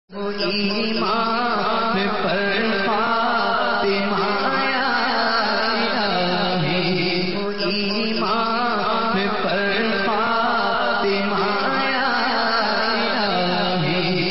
ایمان پر فاطمہ یا الہی، ایمان پر فاطمہ یا الہی،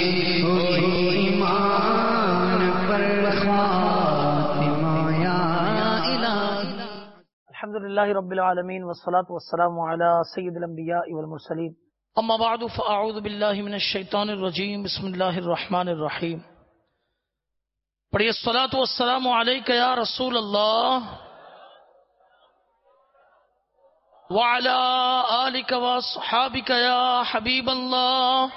ایمان پر فاطمہ یا الہی۔ الحمدللہ رب العالمین والصلاة والسلام علی سید الانبیاء والمرسلین، اما بعد فاعوذ باللہ من الشیطان الرجیم، بسم اللہ الرحمن الرحیم۔ پڑھیے الصلاۃ والسلام علیک یا رسول اللہ وعلی آلک واصحابک یا حبیب اللہ۔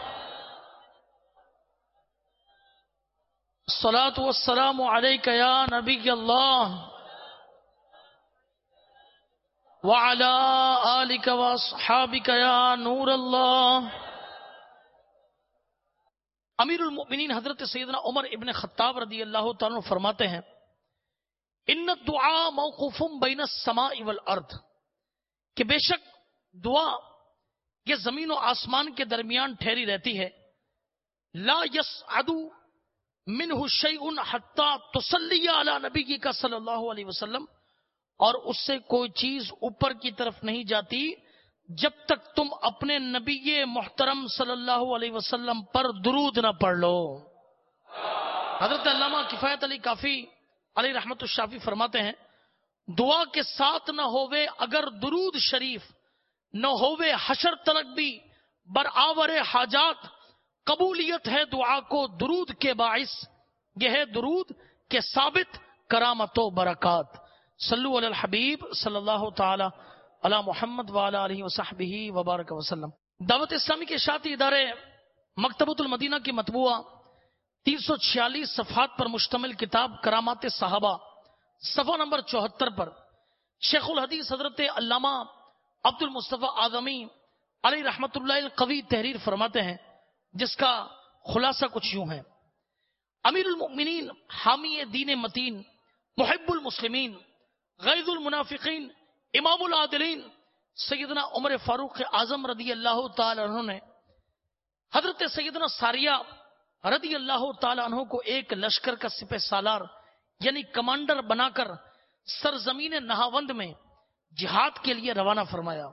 الصلاۃ والسلام علیک یا نبی اللہ وعلی آلک واصحابک یا نور اللہ۔ امیر المؤمنین حضرت سیدنا عمر ابن خطاب رضی اللہ تعالیٰ عنہ فرماتے ہیں، ان الدعاء موقوف بین السماء والارض، کہ بے شک دعا یہ زمین و آسمان کے درمیان ٹھہری رہتی ہے، لا یصعد منہ شیء حتی تصلی علی نبیک صلی اللہ علیہ وسلم، اور اس سے کوئی چیز اوپر کی طرف نہیں جاتی جب تک تم اپنے نبی محترم صلی اللہ علیہ وسلم پر درود نہ پڑھ لو۔ حضرت علامہ کفایت علی کافی علیہ رحمت الشافی فرماتے ہیں، دعا کے ساتھ نہ ہوئے اگر درود شریف، نہ ہوئے حشر تلک بھی برآور حاجات، قبولیت ہے دعا کو درود کے باعث، یہ ہے درود کے ثابت کرامت و برکات۔ صلو علی الحبیب صلی اللہ تعالی علی محمد وعلی آلہ وصحبہ وبارک وسلم۔ دعوت اسلامی کے اشاعتی ادارے مکتبۃ المدینہ کی مطبوعہ 346 صفحات پر مشتمل کتاب کرامات صحابہ، صفحہ نمبر 74 پر شیخ الحدیث حضرت علامہ عبد المصطفی اعظمی علیہ رحمت اللہ القوی تحریر فرماتے ہیں، جس کا خلاصہ کچھ یوں ہے: امیر المؤمنین، حامی دین متین، محب المسلمین، غیظ المنافقین، امام العادلین سیدنا عمر فاروق اعظم رضی اللہ تعالی عنہ نے حضرت سیدنا ساریہ رضی اللہ تعالی عنہ کو ایک لشکر کا سپہ سالار یعنی کمانڈر بنا کر سرزمین نہاوند میں جہاد کے لیے روانہ فرمایا۔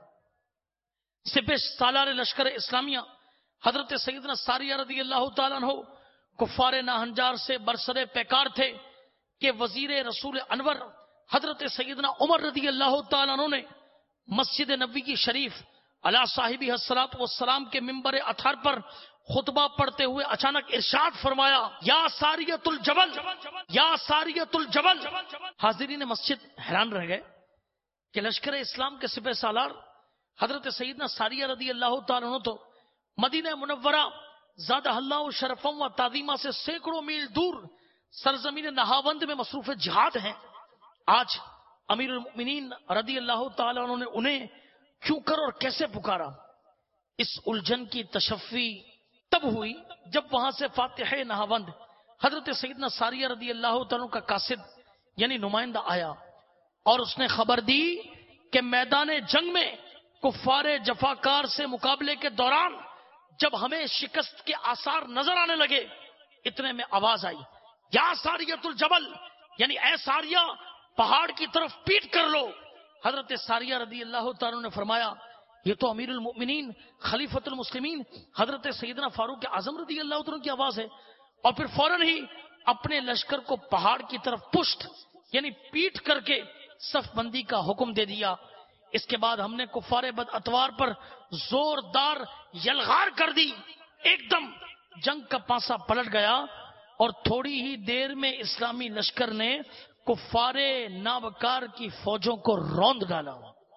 سپہ سالار لشکر اسلامیہ حضرت سیدنا ساریہ رضی اللہ تعالی عنہ کفار ناہنجار سے برسر پیکار تھے کہ وزیر رسول انور حضرت سیدنا عمر رضی اللہ تعالیٰ عنہ نے مسجد نبوی کی شریف علی صاحبہ الصلاۃ والسلام کے ممبر اطہر پر خطبہ پڑھتے ہوئے اچانک ارشاد فرمایا، یا ساریۃ الجبل، یا ساریۃ الجبل۔ حاضرین مسجد حیران رہ گئے کہ لشکر اسلام کے سپہ سالار حضرت سیدنا ساریہ رضی اللہ تعالیٰ عنہ تو مدینہ منورہ زادہ اللہ شرفا و تعظیمہ سے سینکڑوں میل دور سرزمین نہاوند میں مصروف جہاد ہیں، آج امیر المؤمنین رضی اللہ تعالیٰ عنہ نے انہیں کیوں کر اور کیسے پکارا؟ اس الجھن کی تشفی تب ہوئی جب وہاں سے فاتح نہاوند حضرت سیدنا ساریہ رضی اللہ تعالیٰ عنہ کا قاصد یعنی نمائندہ آیا اور اس نے خبر دی کہ میدان جنگ میں کفار جفاکار سے مقابلے کے دوران جب ہمیں شکست کے آثار نظر آنے لگے، اتنے میں آواز آئی، یا ساریۃ الجبل، یعنی اے ساریہ پہاڑ کی طرف پیٹ کر لو۔ حضرت ساریہ رضی اللہ تعالیٰ نے فرمایا، یہ تو امیر المؤمنین خلیفۃ المسلمین حضرت سیدنا فاروق اعظم رضی اللہ تعالیٰ کی آواز ہے، اور پھر فوراً ہی اپنے لشکر کو پہاڑ کی طرف پشت یعنی پیٹ کر کے صف بندی کا حکم دے دیا۔ اس کے بعد ہم نے کفار بد اتوار پر زوردار یلغار کر دی، ایک دم جنگ کا پانسا پلٹ گیا اور تھوڑی ہی دیر میں اسلامی لشکر نے کفار نابکار کی فوجوں کو روند ڈالا،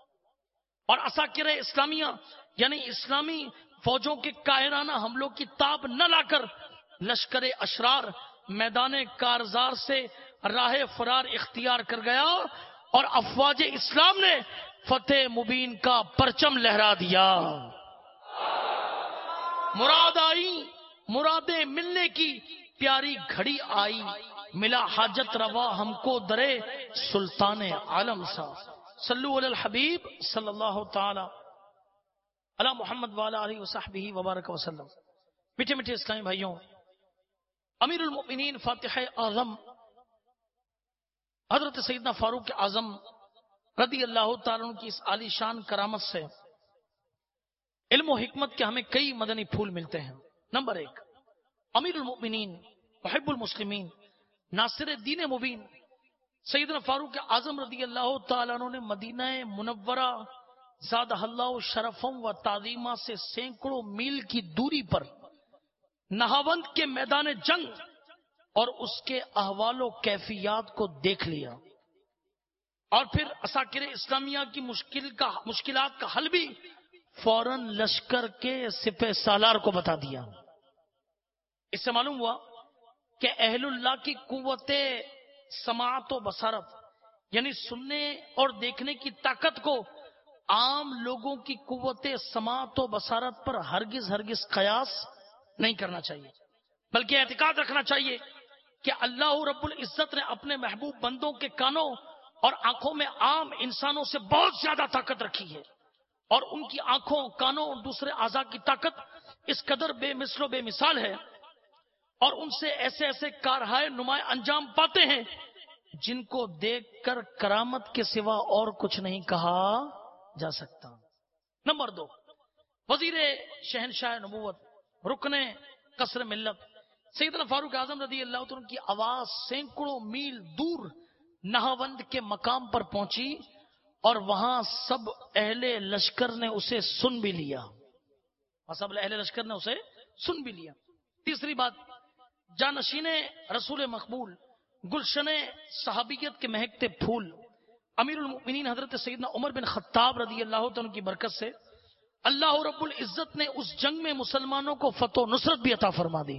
اور عساکر اسلامیہ یعنی اسلامی فوجوں کے کاہرانہ حملوں کی تاب نہ لا کر لشکر اشرار میدان کارزار سے راہ فرار اختیار کر گیا، اور افواج اسلام نے فتح مبین کا پرچم لہرا دیا۔ مراد آئی، مرادیں ملنے کی پیاری گھڑی آئی، ملا حاجت روا ہم کو درے سلطان عالم سا۔ صلو علی الحبیب صلی اللہ تعالی علی محمد وعلی آلہ وصحبہ وبارک وسلم۔ میٹھے میٹھے اسلامی بھائیوں، امیر المؤمنین فاتح اعظم حضرت سیدنا فاروق اعظم رضی اللہ تعالیٰ عنہ کی اس عالی شان کرامت سے علم و حکمت کے ہمیں کئی مدنی پھول ملتے ہیں. نمبر 1، امیر المؤمنین محب المسلمین ناصر دین مبین سیدنا فاروق اعظم رضی اللہ تعالیٰ عنہ نے مدینہ منورہ زادہ اللہ شرفم و تعظیمہ سے سینکڑوں میل کی دوری پر نہاوند کے میدان جنگ اور اس کے احوال و کیفیات کو دیکھ لیا، اور پھر عساکر اسلامیہ کی مشکلات کا حل بھی فوراً لشکر کے سپہ سالار کو بتا دیا. اس سے معلوم ہوا کہ اہل اللہ کی قوت سماعت و بصارت یعنی سننے اور دیکھنے کی طاقت کو عام لوگوں کی قوت سماعت و بصارت پر ہرگز قیاس نہیں کرنا چاہیے، بلکہ اعتقاد رکھنا چاہیے کہ اللہ رب العزت نے اپنے محبوب بندوں کے کانوں اور آنکھوں میں عام انسانوں سے بہت زیادہ طاقت رکھی ہے، اور ان کی آنکھوں، کانوں اور دوسرے اعضاء کی طاقت اس قدر بے مثل و بے مثال ہے، اور ان سے ایسے ایسے کارہائے نمایاں انجام پاتے ہیں جن کو دیکھ کر کرامت کے سوا اور کچھ نہیں کہا جا سکتا. نمبر 2، وزیر شہنشاہ نبوت رکن قصر ملت سیدنا فاروق اعظم رضی اللہ عنہ کی آواز سینکڑوں میل دور نہاوند کے مقام پر پہنچی، اور وہاں سب اہل لشکر نے اسے سن بھی لیا. تیسری بات، جانشین رسول مقبول گلشن صحابیت کے مہکتے پھول امیر المؤمنین حضرت سیدنا عمر بن خطاب رضی اللہ عنہ کی برکت سے اللہ رب العزت نے اس جنگ میں مسلمانوں کو فتح و نصرت بھی عطا فرما دی.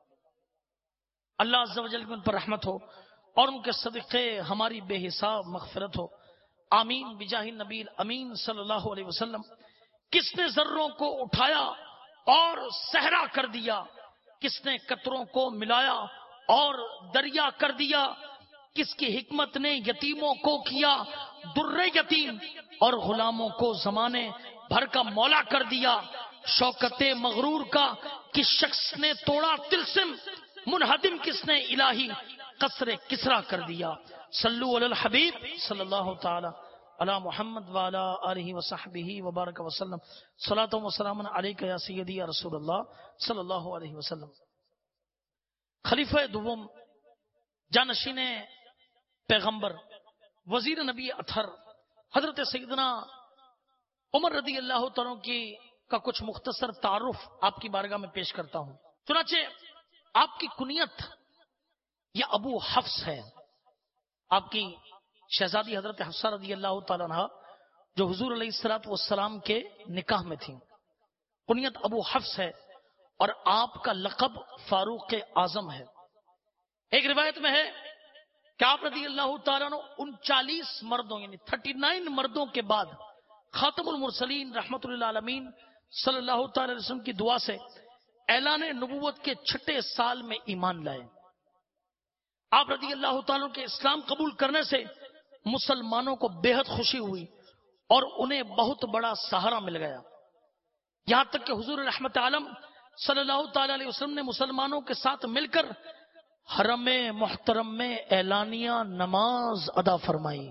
اللہ عز و جل کی ان پر رحمت ہو اور ان کے صدقے ہماری بے حساب مغفرت ہو. آمین بجاہ النبی امین صلی اللہ علیہ وسلم. کس نے ذروں کو اٹھایا اور صحرا کر دیا، کس نے قطروں کو ملایا اور دریا کر دیا، کس کی حکمت نے یتیموں کو کیا در یتیم اور غلاموں کو زمانے بھر کا مولا کر دیا. شوکت مغرور کا کس شخص نے توڑا طلسم، منہدم کس نے الہی قصر کسرا کر دیا. صلو علی الحبیب صلی اللہ تعالی علی محمد وعلی آلہ وصحبہ وبارک وسلم. صلاۃ و سلام علیک یا سیدی یا رسول اللہ صلی اللہ علیہ وسلم. خلیفہ دوم جانشین پیغمبر وزیر نبی اطہر حضرت سیدنا عمر رضی اللہ تعالیٰ کا کچھ مختصر تعارف آپ کی بارگاہ میں پیش کرتا ہوں. چنانچہ آپ کی کنیت یہ ابو حفص ہے. آپ کی شہزادی حضرت حفصہ رضی اللہ تعالیٰ عنہ جو حضور علیہ الصلوۃ والسلام کے نکاح میں تھیں، کنیت ابو حفص ہے، اور آپ کا لقب فاروق اعظم ہے. ایک روایت میں ہے کہ آپ رضی اللہ تعالیٰ عنہ 39 مردوں یعنی 39 مردوں کے بعد خاتم المرسلین رحمت اللہ عالمین صلی اللہ تعالی علیہ وسلم کی دعا سے اعلان نبوت کے 6 سال میں ایمان لائے. آپ رضی اللہ تعالیٰ کے اسلام قبول کرنے سے مسلمانوں کو بے حد خوشی ہوئی اور انہیں بہت بڑا سہارا مل گیا، یہاں تک کہ حضور رحمت عالم صلی اللہ تعالی علیہ وسلم نے مسلمانوں کے ساتھ مل کر حرم محترم میں اعلانیہ نماز ادا فرمائی.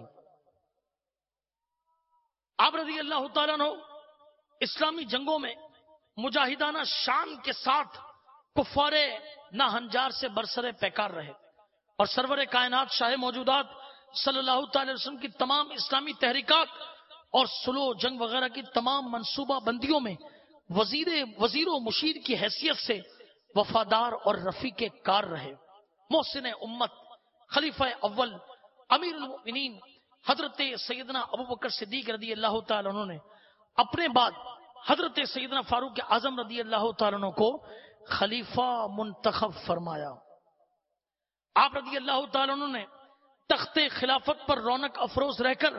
آپ رضی اللہ تعالیٰ عنہ اسلامی جنگوں میں مجاہدانہ شان کے ساتھ کفار ناہنجار سے برسر پیکار رہے، اور سرور کائنات شاہ موجودات صلی اللہ تعالی وسلم کی تمام اسلامی تحریکات اور سلو جنگ وغیرہ کی تمام منصوبہ بندیوں میں وزیر و مشیر کی حیثیت سے وفادار اور رفیق کار رہے. محسن امت خلیفہ اول امیر المؤمنین حضرت سیدنا ابوبکر صدیق رضی اللہ تعالیٰ عنہ نے اپنے بعد حضرت سیدنا فاروق اعظم رضی اللہ تعالیٰ عنہ کو خلیفہ منتخب فرمایا. آپ رضی اللہ تعالیٰ عنہ نے تخت خلافت پر رونق افروز رہ کر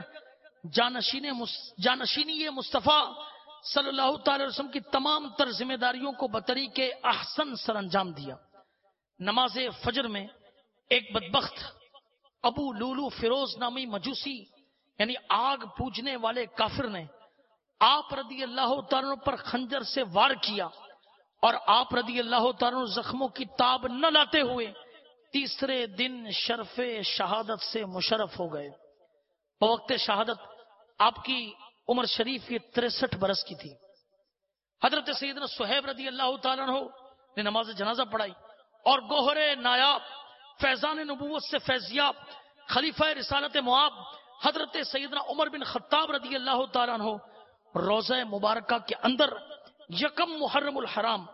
جانشینی مصطفیٰ صلی اللہ تعالی وسلم کی تمام تر ذمہ داریوں کو بطریق احسن سر انجام دیا. نماز فجر میں ایک بدبخت ابو لولو فیروز نامی مجوسی یعنی آگ پوجنے والے کافر نے آپ رضی اللہ تعالیٰ پر خنجر سے وار کیا اور آپ رضی اللہ تعالیٰ عنہ زخموں کی تاب نہ لاتے ہوئے تیسرے دن شرف شہادت سے مشرف ہو گئے۔ بوقت شہادت آپ کی عمر شریف کی 63 برس کی تھی۔ حضرت سیدنا صہیب رضی اللہ تعالیٰ عنہ نے نماز جنازہ پڑھائی اور گوہر نایاب فیضان نبوت سے فیضیاب خلیفہ رسالت معاب حضرت سیدنا عمر بن خطاب رضی اللہ تعالیٰ عنہ روضہ مبارکہ کے اندر یکم محرم الحرام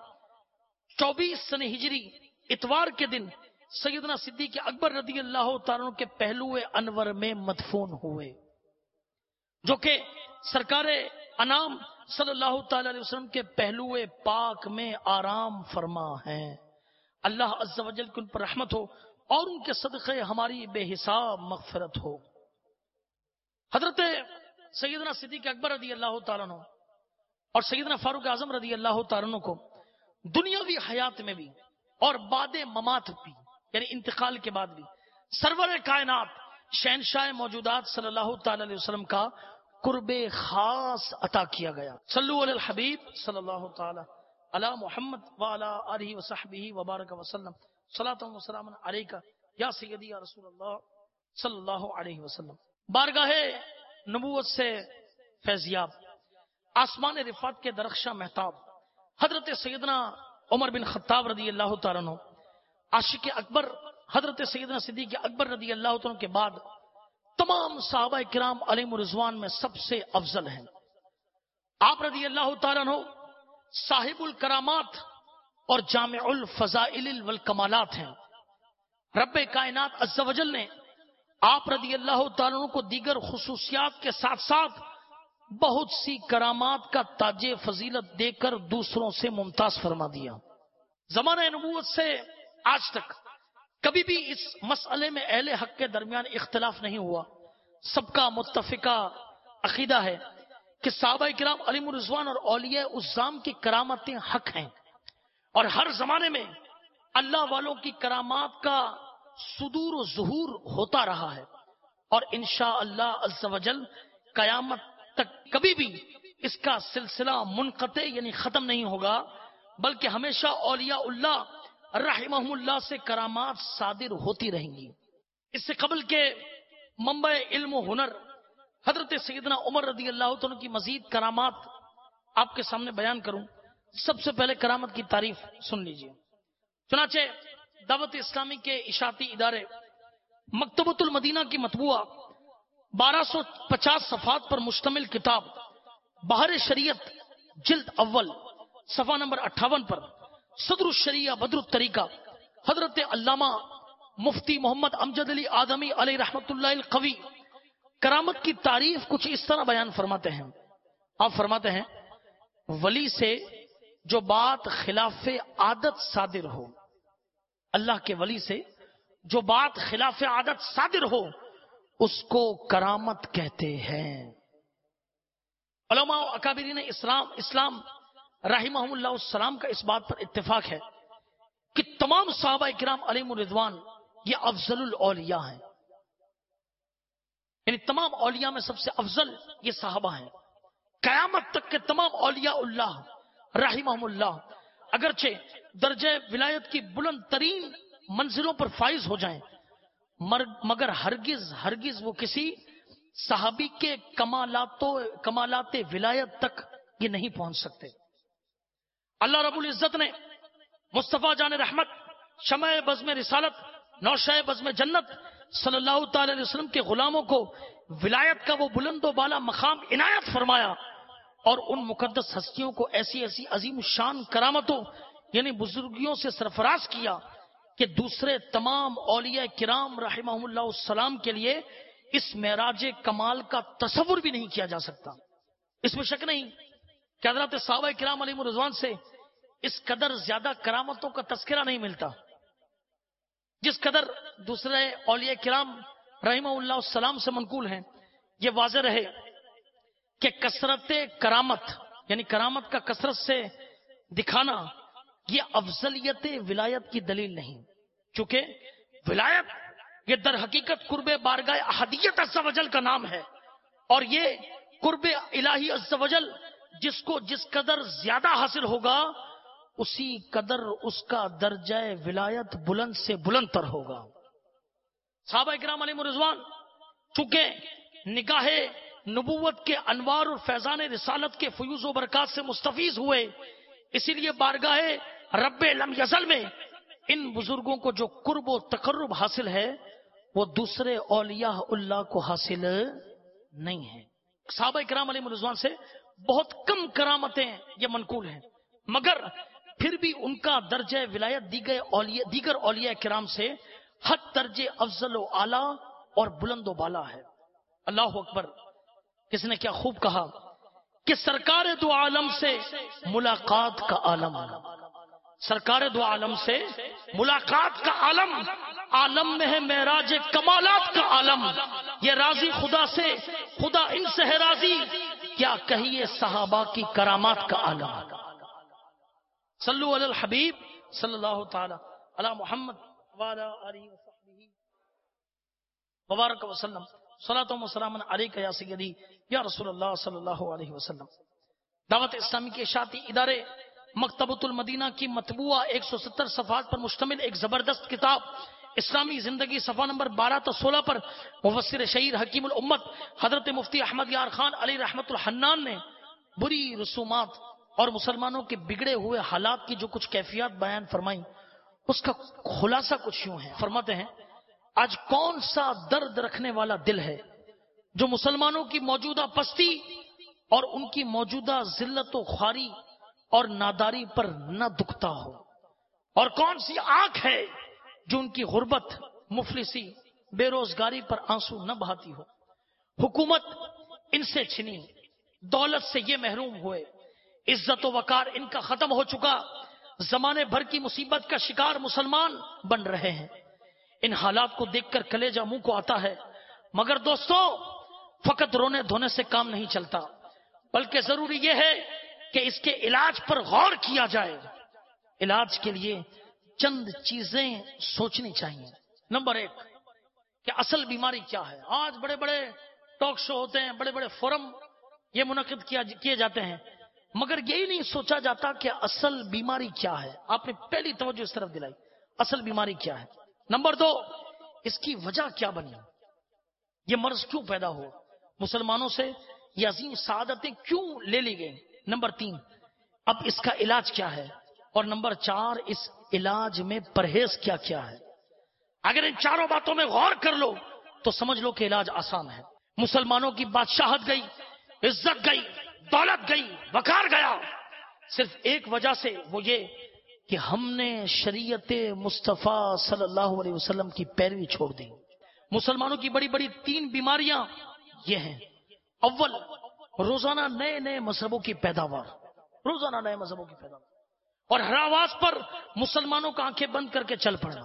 24 سن ہجری اتوار کے دن سیدنا صدیق اکبر رضی اللہ تعالیٰ عنہ کے پہلو انور میں مدفون ہوئے، جو کہ سرکار انام صلی اللہ تعالی علیہ وسلم کے پہلو پاک میں آرام فرما ہیں۔ اللہ عز و جل کی ان پر رحمت ہو اور ان کے صدقے ہماری بے حساب مغفرت ہو۔ حضرت سیدنا صدیق اکبر رضی اللہ تعالیٰ عنہ اور سیدنا فاروق اعظم رضی اللہ تعالیٰ عنہ کو دنیاوی حیات میں بھی اور بعد ممات بھی، یعنی انتقال کے بعد بھی، سرور کائنات شہنشاہ موجودات صلی اللہ تعالی علیہ وسلم کا قرب خاص عطا کیا گیا۔ صلو علی الحبیب صلی اللہ تعالی علی محمد وعلی آلہ وصحبہ وبارک وسلم، صلاۃ و سلام علیکہ یا سیدی یا رسول اللہ صلی اللہ علیہ وسلم۔ بارگاہ نبوت سے فیضیاب، آسمان رفعت کے درخشاں مہتاب حضرت سیدنا عمر بن خطاب رضی اللہ تعالیٰ عنہ، عاشق اکبر حضرت سیدنا صدیق اکبر رضی اللہ تعالیٰ کے بعد تمام صحابہ کرام علیہم رضوان میں سب سے افضل ہیں۔ آپ رضی اللہ تعالیٰ عنہ صاحب الکرامات اور جامع الفضائل والکمالات ہیں۔ رب کائنات عز و جل نے آپ رضی اللہ تعالیٰ عنہ کو دیگر خصوصیات کے ساتھ ساتھ بہت سی کرامات کا تاج فضیلت دے کر دوسروں سے ممتاز فرما دیا۔ زمانہ نبوت سے آج تک کبھی بھی اس مسئلے میں اہل حق کے درمیان اختلاف نہیں ہوا۔ سب کا متفقہ عقیدہ ہے کہ صحابہ کرام علیہم رضوان اور اولیاء عظام کی کرامتیں حق ہیں، اور ہر زمانے میں اللہ والوں کی کرامات کا صدور و ظہور ہوتا رہا ہے، اور انشاءاللہ عز و جل قیامت تک کبھی بھی اس کا سلسلہ منقطع یعنی ختم نہیں ہوگا، بلکہ ہمیشہ اولیاء اللہ رحمہم اللہ سے کرامات صادر ہوتی رہیں گی۔ اس سے قبل کے منبع علم و ہنر حضرت سیدنا عمر رضی اللہ عنہ کی مزید کرامات آپ کے سامنے بیان کروں۔ سب سے پہلے کرامت کی تعریف سن لیجئے۔ چنانچہ دعوت اسلامی کے اشاعتی ادارے مکتبۃ المدینہ کی مطبوعہ 1250 صفحات پر مشتمل کتاب بہار شریعت جلد اول صفحہ نمبر 58 پر صدر الشریعہ بدر الطریقہ حضرت علامہ مفتی محمد امجد علی آدمی علیہ رحمت اللہ القوی کرامت کی تعریف کچھ اس طرح بیان فرماتے ہیں۔ آپ فرماتے ہیں، ولی سے جو بات خلاف عادت صادر ہو، اللہ کے ولی سے جو بات خلاف عادت صادر ہو اس کو کرامت کہتے ہیں۔ علماء و اکابرین اسلام رحمہم اللہ السلام کا اس بات پر اتفاق ہے کہ تمام صحابہ کرام علیہم رضوان یہ افضل الاولیاء ہیں، یعنی تمام اولیاء میں سب سے افضل یہ صحابہ ہیں۔ قیامت تک کے تمام اولیاء اللہ رحمہم اللہ اگرچہ درجہ ولایت کی بلند ترین منزلوں پر فائز ہو جائیں، مگر ہرگز وہ کسی صحابی کے کمالات ولایت تک یہ نہیں پہنچ سکتے۔ اللہ رب العزت نے مصطفیٰ جان رحمت، شمع بزم رسالت، نوشہ بزم جنت صلی اللہ تعالی علیہ وسلم کے غلاموں کو ولایت کا وہ بلند و بالا مقام عنایت فرمایا، اور ان مقدس ہستیوں کو ایسی ایسی عظیم شان کرامتوں یعنی بزرگیوں سے سرفراز کیا کہ دوسرے تمام اولیاء کرام رحمہم اللہ السلام کے لیے اس معراج کمال کا تصور بھی نہیں کیا جا سکتا۔ اس میں شک نہیں کہ حضرت صحابہ کرام علیہم رضوان سے اس قدر زیادہ کرامتوں کا تذکرہ نہیں ملتا جس قدر دوسرے اولیاء کرام رحمہ اللہ السلام سے منقول ہیں۔ یہ واضح رہے کہ کثرت کرامت یعنی کرامت کا کثرت سے دکھانا یہ افضلیت ولایت کی دلیل نہیں، چونکہ ولایت یہ در حقیقت قرب بارگاہ احدیت عز و جل کا نام ہے، اور یہ قرب الہی عز و جل جس کو جس قدر زیادہ حاصل ہوگا اسی قدر اس کا درجہ ولایت بلند سے بلند تر ہوگا. صحابہ کرام علیہ رضوان چونکہ نگاہ نبوت کے انوار اور فیضان رسالت کے فیوز و برکات سے مستفیض ہوئے، اسی لیے بارگاہ رب لم یزل میں ان بزرگوں کو جو قرب و تقرب حاصل ہے وہ دوسرے اولیاء اللہ کو حاصل نہیں ہے. صحابہ کرام علیہ رضوان سے بہت کم کرامتیں یہ منقول ہیں، مگر پھر بھی ان کا درجہ ولایت دیگر اولیاء کرام سے حد درجے افضل و اعلیٰ اور بلند و بالا ہے. اللہ اکبر. کس نے کیا خوب کہا کہ سرکار دو عالم سے ملاقات کا عالم، سرکار دو عالم سے ملاقات کا عالم، عالم میں ہے معراج کمالات کا عالم. یہ راضی خدا سے، خدا ان سے ہے راضی، کیا کہیے صحابہ کی کرامات کا عالم. صلو علی الحبیب صلی اللہ تعالی علی محمد وعلی آلہ وصحبہ وبارک وسلم. صلاۃ و سلام علیک یا سیدی یا رسول اللہ صلی اللہ علیہ وسلم. دعوت اسلامی کے اشاعتی ادارے مکتبۃ المدینہ کی مطبوعہ 170 صفحات پر مشتمل ایک زبردست کتاب اسلامی زندگی صفحہ نمبر 12 تا 16 پر مفسر شہیر حکیم الامت حضرت مفتی احمد یار خان علی رحمت الحنان نے بری رسومات اور مسلمانوں کے بگڑے ہوئے حالات کی جو کچھ کیفیات بیان فرمائیں، اس کا خلاصہ کچھ یوں ہے. فرماتے ہیں آج کون سا درد رکھنے والا دل ہے جو مسلمانوں کی موجودہ پستی اور ان کی موجودہ ذلت و خواری اور ناداری پر نہ دکھتا ہو، اور کون سی آنکھ ہے جو ان کی غربت، مفلسی، بے روزگاری پر آنسو نہ بہاتی ہو. حکومت ان سے چھنی، دولت سے یہ محروم ہوئے، عزت و وقار ان کا ختم ہو چکا، زمانے بھر کی مصیبت کا شکار مسلمان بن رہے ہیں. ان حالات کو دیکھ کر کلیجہ منہ کو آتا ہے، مگر دوستو فقط رونے دھونے سے کام نہیں چلتا، بلکہ ضروری یہ ہے کہ اس کے علاج پر غور کیا جائے. علاج کے لیے چند چیزیں سوچنی چاہیے. نمبر 1 کہ اصل بیماری کیا ہے. آج بڑے بڑے ٹاک شو ہوتے ہیں، بڑے بڑے فورم یہ منعقد کیے جاتے ہیں، مگر یہی نہیں سوچا جاتا کہ اصل بیماری کیا ہے. آپ نے پہلی توجہ اس طرف دلائی، اصل بیماری کیا ہے. نمبر 2 اس کی وجہ کیا بنی، یہ مرض کیوں پیدا ہو، مسلمانوں سے یہ عظیم سعادتیں کیوں لے لی گئیں. نمبر 3 اب اس کا علاج کیا ہے، اور نمبر 4 اس علاج میں پرہیز کیا کیا ہے. اگر ان چاروں باتوں میں غور کر لو تو سمجھ لو کہ علاج آسان ہے. مسلمانوں کی بادشاہت گئی، عزت گئی، دولت گئی، وقار گیا، صرف ایک وجہ سے، وہ یہ کہ ہم نے شریعت مصطفیٰ صلی اللہ علیہ وسلم کی پیروی چھوڑ دی. مسلمانوں کی بڑی بڑی 3 بیماریاں یہ ہیں. اول، روزانہ نئے نئے مذہبوں کی پیداوار، روزانہ نئے مذہبوں کی پیداوار، اور ہر آواز پر مسلمانوں کا آنکھیں بند کر کے چل پڑنا.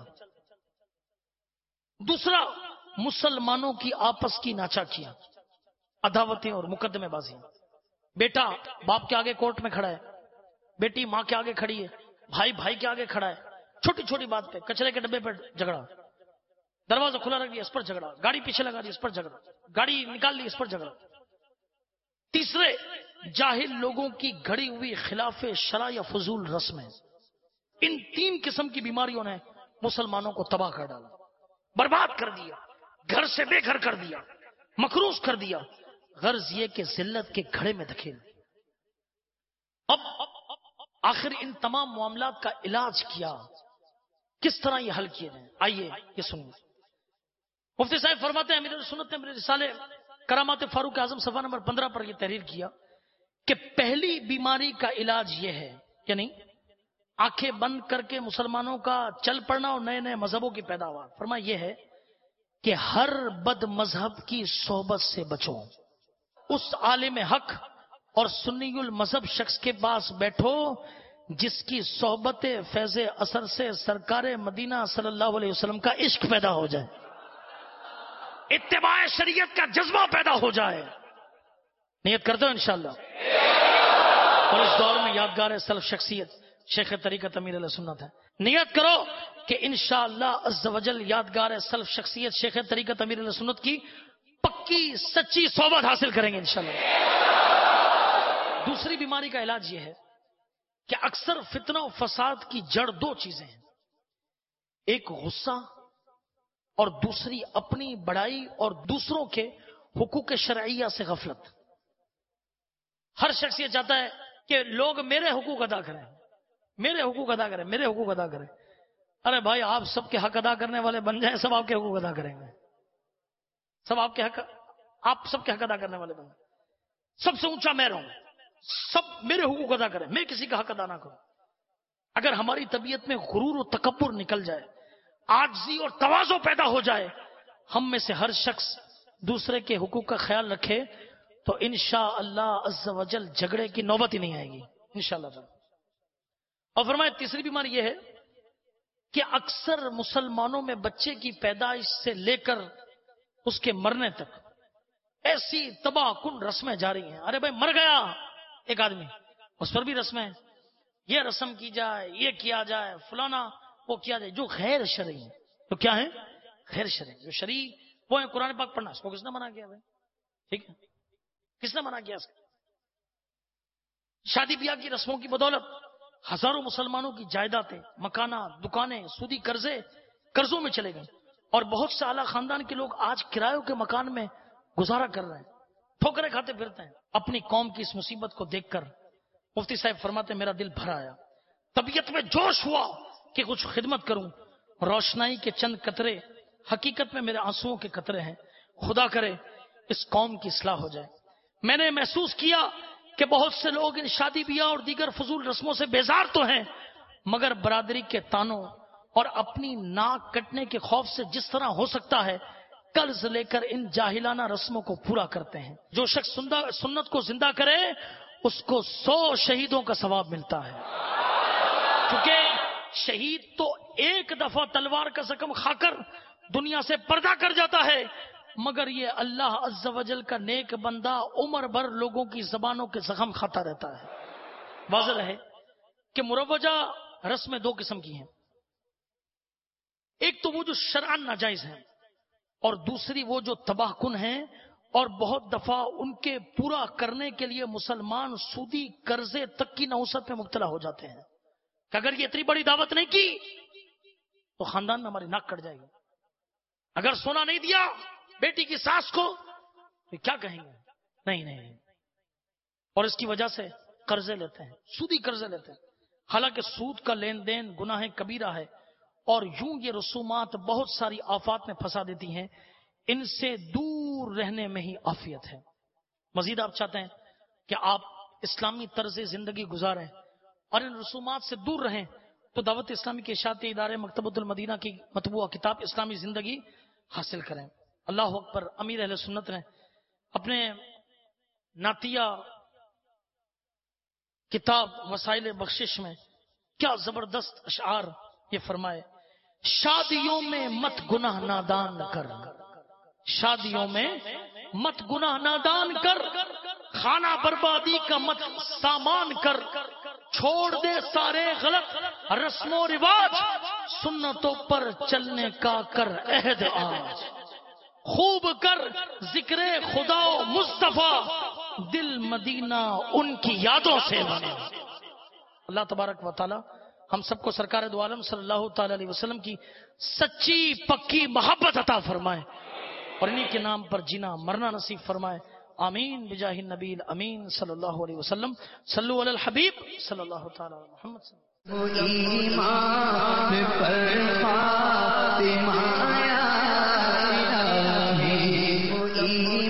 دوسرا، مسلمانوں کی آپس کی ناچاکیاں، عداوتیں اور مقدمے بازیاں. بیٹا باپ کے آگے کورٹ میں کھڑا ہے، بیٹی ماں کے آگے کھڑی ہے، بھائی بھائی کے آگے کھڑا ہے، چھوٹی چھوٹی بات پہ، کچرے کے ڈبے پہ جھگڑا، دروازہ کھلا رکھ دیا اس پر جھگڑا، گاڑی پیچھے لگا دی اس پر جھگڑا، گاڑی نکال لی اس پر جھگڑا. تیسرے، جاہل لوگوں کی گھڑی ہوئی خلاف شرع یا فضول رسمیں. ان 3 قسم کی بیماریوں نے مسلمانوں کو تباہ کر ڈالا، برباد کر دیا، گھر سے بے گھر کر دیا، مقروض کر دیا، غرض یہ کہ ذلت کے گھڑے میں دھکیل. اب آخر ان تمام معاملات کا علاج کیا، کس طرح یہ حل کیے جائیں، آئیے یہ سنیں. مفتی صاحب فرماتے ہیں امیر سنت نے میرے رسالے کرامات فاروق اعظم صفحہ نمبر 15 پر یہ تحریر کیا کہ پہلی بیماری کا علاج یہ ہے، یعنی آنکھیں بند کر کے مسلمانوں کا چل پڑنا اور نئے نئے مذہبوں کی پیداوار. فرمایا یہ ہے کہ ہر بد مذہب کی صحبت سے بچو، اس عالم حق اور سنی المذہب شخص کے پاس بیٹھو جس کی صحبت فیض اثر سے سرکار مدینہ صلی اللہ علیہ وسلم کا عشق پیدا ہو جائے، اتباع شریعت کا جذبہ پیدا ہو جائے. نیت کرتے ہو انشاءاللہ. اور اس دور میں یادگار سلف شخصیت شیخ طریقت امیر علیہ سنت ہے. نیت کرو کہ انشاءاللہ عز و جل یادگار سلف شخصیت شیخ طریقت امیر علیہ سنت کی پکی سچی صحبت حاصل کریں گے انشاءاللہ. دوسری بیماری کا علاج یہ ہے کہ اکثر فتنہ و فساد کی جڑ دو چیزیں ہیں، ایک غصہ اور دوسری اپنی بڑائی اور دوسروں کے حقوق شرعیہ سے غفلت۔ ہر شخص یہ چاہتا ہے کہ لوگ میرے حقوق ادا کریں، میرے حقوق ادا کریں، میرے حقوق ادا کریں۔ ارے بھائی، آپ سب کے حق ادا کرنے والے بن جائیں، سب آپ کے حقوق ادا کریں گے، سب آپ کے حق، آپ سب کے حق ادا کرنے والے بن جائیں۔ سب سے اونچا میں رہوں، سب میرے حقوق ادا کریں، میں کسی کا حق ادا نہ کروں۔ اگر ہماری طبیعت میں غرور و تکبر نکل جائے، عاجزی اور تواضع پیدا ہو جائے، ہم میں سے ہر شخص دوسرے کے حقوق کا خیال رکھے، تو انشاءاللہ عز و جل جھگڑے کی نوبت ہی نہیں آئے گی انشاءاللہ۔ اور فرمایا تیسری بیماری یہ ہے کہ اکثر مسلمانوں میں بچے کی پیدائش سے لے کر اس کے مرنے تک ایسی تباہ کن رسمیں جاری ہیں۔ ارے بھائی، مر گیا ایک آدمی، اس پر بھی رسمیں، یہ رسم کی جائے، یہ کیا جائے، فلانا وہ کیا جائے، جو غیر شرعی ہے۔ تو کیا ہے؟ غیر شرعی۔ جو شرعی وہ ہے قرآن پاک پڑھنا، اس کو کس نے منع کیا بھائی؟ ٹھیک ہے، کس نے منع کیا اس کو؟ شادی بیاہ کی رسموں کی بدولت ہزاروں مسلمانوں کی جائیدادیں، مکانات، دکانیں سودی قرضوں میں چلے گئے، اور بہت سے اعلیٰ خاندان کے لوگ آج کرایوں کے مکان میں گزارا کر رہے ہیں، ٹھوکریں کھاتے پھرتے ہیں۔ اپنی قوم کی اس مصیبت کو دیکھ کر مفتی صاحب فرماتے میرا دل بھر آیا، طبیعت میں جوش ہوا کہ کچھ خدمت کروں۔ روشنائی کے چند قطرے حقیقت میں میرے آنسوؤں کے قطرے ہیں، خدا کرے اس قوم کی اصلاح ہو جائے۔ میں نے محسوس کیا کہ بہت سے لوگ ان شادی بیاہ اور دیگر فضول رسموں سے بیزار تو ہیں، مگر برادری کے تانوں اور اپنی ناک کٹنے کے خوف سے جس طرح ہو سکتا ہے قرض لے کر ان جاہلانہ رسموں کو پورا کرتے ہیں۔ جو شخص سنت کو زندہ کرے اس کو 100 شہیدوں کا ثواب ملتا ہے، کیونکہ شہید تو ایک دفعہ تلوار کا زخم کھا کر دنیا سے پردہ کر جاتا ہے، مگر یہ اللہ عز و جل کا نیک بندہ عمر بھر لوگوں کی زبانوں کے زخم کھاتا رہتا ہے۔ واضح ہے کہ مروجہ رسمیں دو قسم کی ہیں، ایک تو وہ جو شرعاً ناجائز ہیں، اور دوسری وہ جو تباہ کن ہیں، اور بہت دفعہ ان کے پورا کرنے کے لیے مسلمان سودی قرضے تک کی نحوست میں مبتلا ہو جاتے ہیں کہ اگر یہ اتنی بڑی دعوت نہیں کی تو خاندان میں ہماری ناک کٹ جائے گی، اگر سونا نہیں دیا بیٹی کی ساس کو تو کیا کہیں گے، نہیں، اور اس کی وجہ سے قرضے لیتے ہیں، سودی قرضے لیتے ہیں، حالانکہ سود کا لین دین گناہ کبیرہ ہے، اور یوں یہ رسومات بہت ساری آفات میں پھنسا دیتی ہیں، ان سے دور رہنے میں ہی عافیت ہے۔ مزید آپ چاہتے ہیں کہ آپ اسلامی طرز زندگی گزاریں اور ان رسومات سے دور رہیں، تو دعوت اسلامی کے اشاعتی ادارے مکتبۃ المدینہ کی مطبوعہ کتاب اسلامی زندگی حاصل کریں۔ اللہ اکبر۔ امیر اہل سنت نے اپنے نعتیہ کتاب وسائل بخشش میں کیا زبردست اشعار یہ فرمائے، شادیوں میں مت گناہ نادان کر، شادیوں میں مت گناہ نادان کر، خانہ بربادی کا مت سامان کر، چھوڑ دے سارے غلط رسم و رواج، سنتوں پر چلنے کا کر عہد آج، خوب کر ذکر خدا و مصطفیٰ، دل مدینہ ان کی یادوں سے بنے۔ اللہ تبارک و تعالی ہم سب کو سرکار دو عالم صلی اللہ تعالی علیہ وسلم کی سچی پکی محبت عطا فرمائے اور انہی کے نام پر جینا مرنا نصیب فرمائے، آمین بجاہ النبی الامین صلی اللہ علیہ وسلم۔ صلو علی الحبیب صلی اللہ تعالی علی محمد صلی اللہ علیہ وسلم۔ وہ ایمان پر فاطمہ یا الہی، وہ ایمان